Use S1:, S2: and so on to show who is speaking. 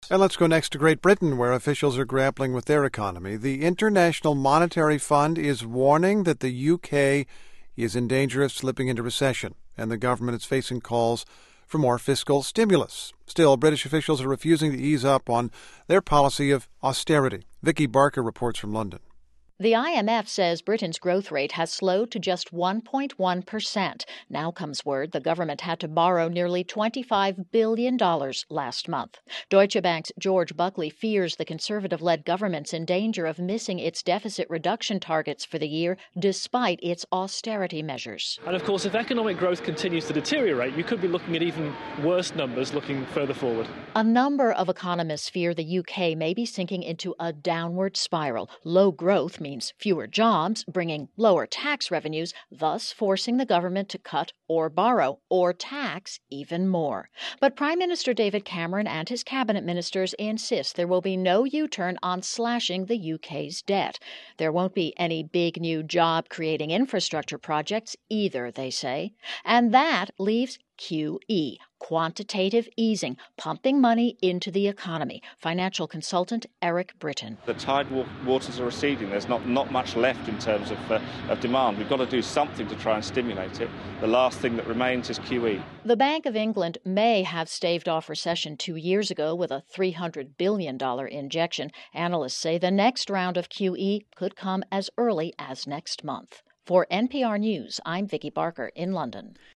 S1: And let's go next to Great Britain, where officials are grappling with their economy. The International Monetary Fund is warning that the UK is in danger of slipping into recession, and the government is facing calls for more fiscal stimulus. Still, British officials are refusing to ease up on their policy of austerity. Vicky Barker reports from London.
S2: The IMF says Britain's growth rate has slowed to just 1.1%. Now comes word the government had to borrow nearly $25 billion last month. Deutsche Bank's George Buckley fears the Conservative-led government's in danger of missing its deficit reduction targets for the year despite its austerity measures.
S3: And of course, if economic growth continues to deteriorate, you could be looking at even worse numbers looking further forward.
S2: A number of economists fear the UK may be sinking into a downward spiral. Low growth means fewer jobs, bringing lower tax revenues, thus forcing the government to cut or borrow or tax even more. But Prime Minister David Cameron and his cabinet ministers insist there will be no U-turn on slashing the UK's debt. There won't be any big new job-creating infrastructure projects either, they say. And that leaves QE, quantitative easing, pumping money into the economy. Financial consultant Eric Britton.
S4: The tide waters are receding. There's not much left in terms of demand. We've got to do something to try and stimulate it. The last thing that remains is QE.
S2: The Bank of England may have staved off recession 2 years ago with a $300 billion injection. Analysts say the next round of QE could come as early as next month. For NPR News, I'm Vicky Barker in London.